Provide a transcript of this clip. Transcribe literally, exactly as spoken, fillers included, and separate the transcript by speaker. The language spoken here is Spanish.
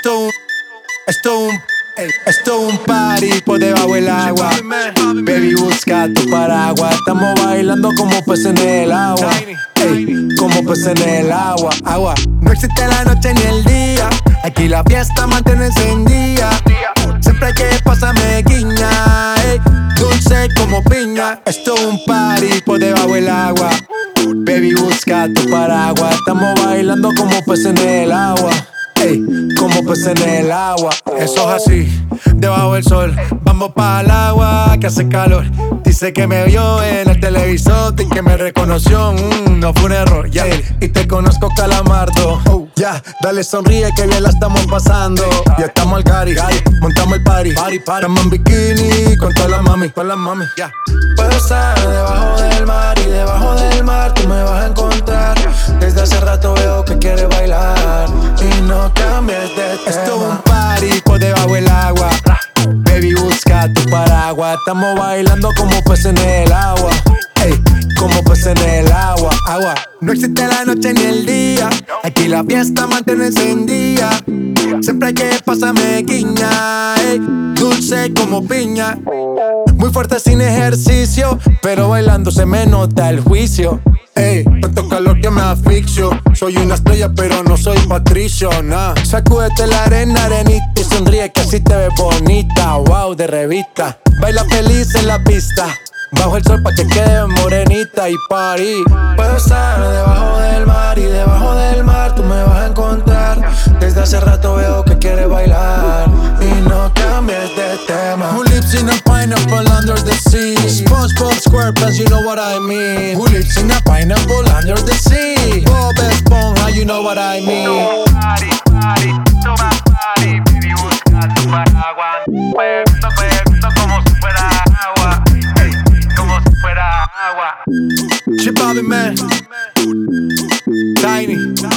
Speaker 1: Esto un, esto un, ey, esto un party por debajo del agua. Baby, busca tu paraguas. Estamos bailando como peces en el agua. Ey, como peces en el agua, agua. No existe la noche ni el día. Aquí la fiesta mantiene encendida. Siempre hay que pasarme guiña, ey, dulce como piña. Esto es un party por debajo del agua. Baby, busca tu paraguas. Estamos bailando como peces en el agua. Ey, como peces en el agua. Eso es así, debajo del sol. Vamos para el agua que hace calor. Dice que me vio en el televisor y que me reconoció, mm, no fue un error, ya, yeah. Y te conozco, Calamardo, oh, ya, yeah. Dale sonríe que bien la estamos pasando. Ya estamos al cari, montamos el party, party, party. Estamos en bikini con todas las mami, con las mami, ya, yeah. Puedo estar debajo del mar y debajo del mar tú me vas a encontrar. Desde hace rato veo que quieres bailar y no cambies de tema. Esto es un party por debajo del agua. Baby, busca tu paraguas. Estamos bailando como peces en el agua. Ey, como peces en el agua, agua. No existe la noche ni el día. Aquí la fiesta mantiene encendida. Siempre hay que pasarme guiña, ey, dulce como piña. Muy fuerte sin ejercicio, pero bailando se me nota el juicio. Ey, tanto calor que me asfixio. Soy una estrella pero no soy Patricio, nah. Sacúdete la arena, arenita y sonríe que así te ves bonita. Wow, de revista. Baila feliz en la pista. Bajo el sol pa' que quede morenita y party. Puedo estar debajo del mar y debajo del mar tú me vas a encontrar. Desde hace rato veo que quieres bailar y no cambies de tema. Who lives in a pineapple under the sea? SpongeBob SquarePants, you know what I mean. Who lives in a pineapple under the sea? Bob Esponja, you know what I mean.
Speaker 2: Toma party, party, toma party. Baby, busca tu paraguas. Bebiendo, bebiendo como si fuera agua. Hey, como si fuera agua.
Speaker 1: Chip Bobby, man. Tiny.